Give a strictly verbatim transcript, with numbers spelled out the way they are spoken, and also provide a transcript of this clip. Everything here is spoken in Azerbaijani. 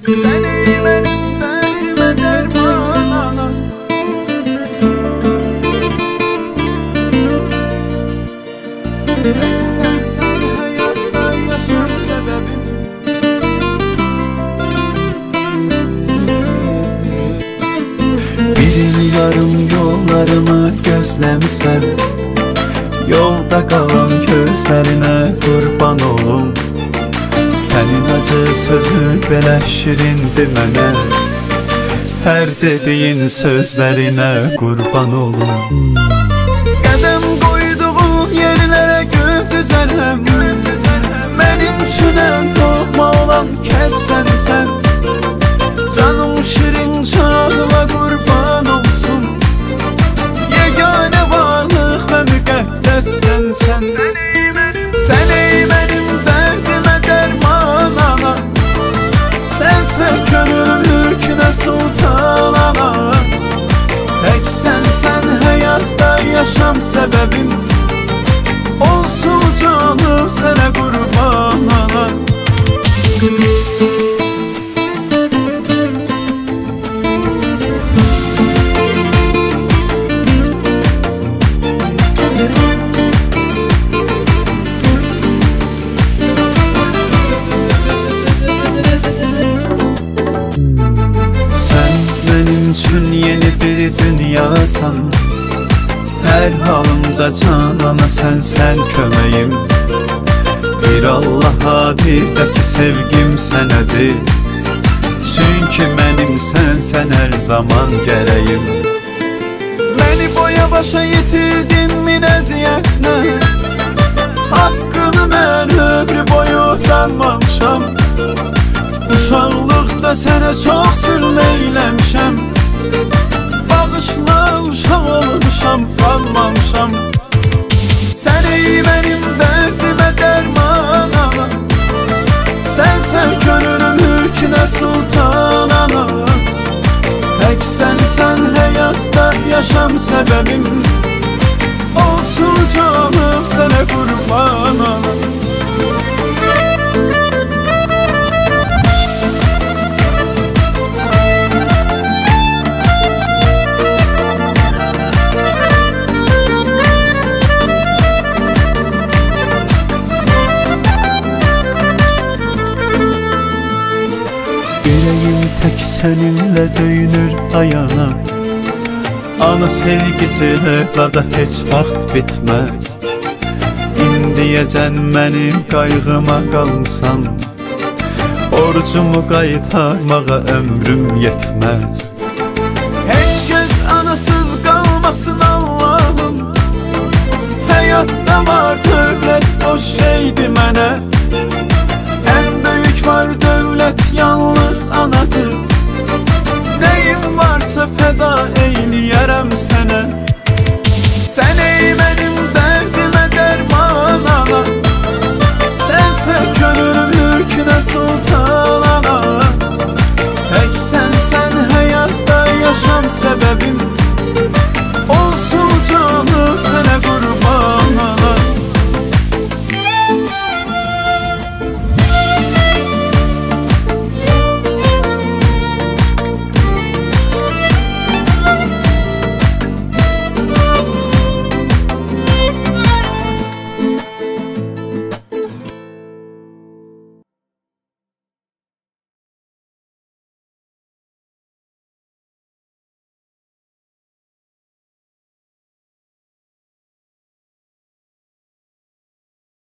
Sen ey benim derdime derman alan. Hep sensin hayatta yaşam sebebim. Birim yarım yollarımı gözlemsem, yolda qalan gözlərinə qurban olum. Sənin acı sözü belə şirindir mənə, hər dediyin sözlərinə qurban olum. Qədəm qoyduğum yerlərə göv düzələm, mənim üçün ən toxma olan kəs sənsən. Canım şirin çağla qurban olsun, yeganə varlıq və müqəddəs sənsən. Sən ey mənim dərdimə dərman ana, səs və könül mülkünə sultan ana. Tək sənsən həyatda yaşam səbəbim, olsun canım sənə qurban ana. Üçün yeni bir dünyasan, hər halımda canana sənsən köməyim. Bir Allaha bir də ki sevgim sənədir, çünki mənim sənsən hər zaman gərəyim. Məni boya başa yetirdin min əziyyətlə, haqqını mən ömrü boyu danmamışam. Uşaqlıqda sənə çox zülm eyləmişəm, bağışla uşaq olmuşam, qalmamışam. Sən ey mənim dərdimə dərman ana, sənsən könül mülkünə sultan ana. Tək sənsən həyatda yaşam səbəbim, olsun canım sənə qurban ana. Yüreğim tek seninle döyünür ayana, ana sevgisi evlada heç vaxt bitməz. İndiyəcən mənim qayğıma qalmısan, borcumu qaytarmağa ömrüm yetməz. Heç kəs anasız qalmasın Allahım, həyatda var dövlət boş şeydi mənə. Ən böyük var dövlət yalnız anadır, nəyim varsa fəda eyləyərəm sənə. Sən ey mənim